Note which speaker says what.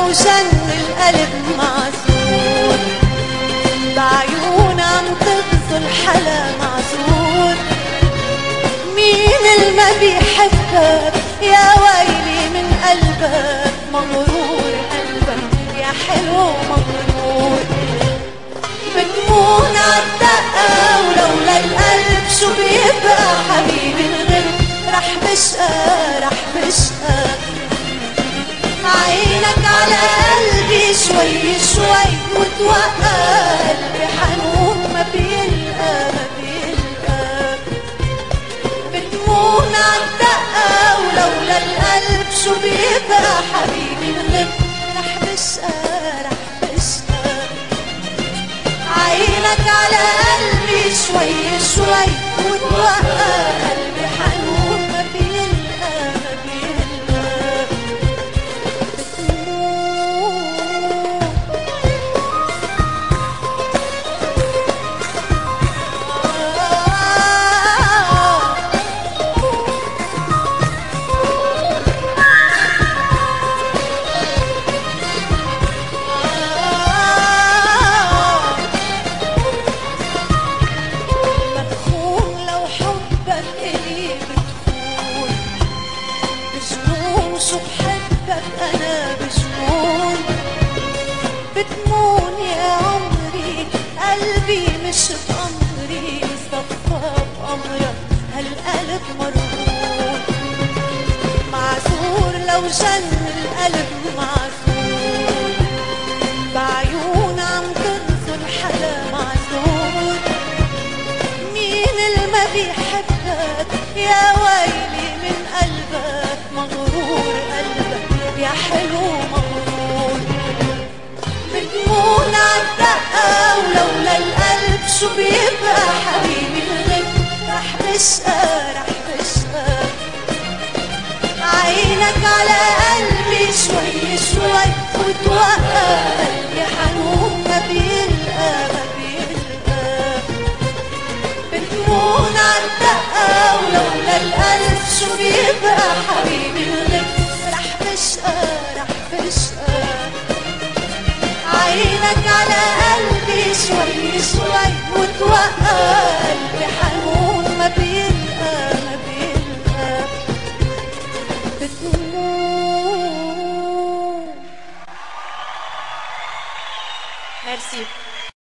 Speaker 1: لو جن القلب معذور، بعيون عم تغزل حلا معذور. مين اللي ما بيحبك يا ويلي من قلبك مغرور، قلبك يا حلو مغرور. بتمون عالدقة ولولا القلب شو بيبقى حبيبي الغل، رح بشقى رح بشقى. عينك على قلبي شوي شوي وتوقع، قلبي حنون ما بيلقى ما بيلقى. بتمون عالدقة ولولا القلب شو بيبقى حبيبي الغل، رح بشقى رح بشقى. عينك على قلبي شوي شوي وتوقع، قلبي حنون ما بيلقى ما بيلقى. شو بحبك أنا بجنون، بتمون يا عمري قلبي مش بأمري، صفى بأمرك هالقلب مرهون. معذور لو جن القلب معذور، بعيون عم تغزل حلا معذور. مين اللي ما بيحبك يا ويلي من قلبك مغرور، قلبك يا حلو مغرور. بتمون عالدقة ولولا القلب شو بيبقى حبيبي الغل، رح بشقى رح بشقى. عينك على قلبي شوي شوي وتوقع، قلبي حنون ما بيلقى ما بيلقى. بتمون عالدقة ولولا القلب شو بيبقى حبيبي الغل، رح بشقى رح بشقى. عينك على قلبي شوي شوي وتوقع،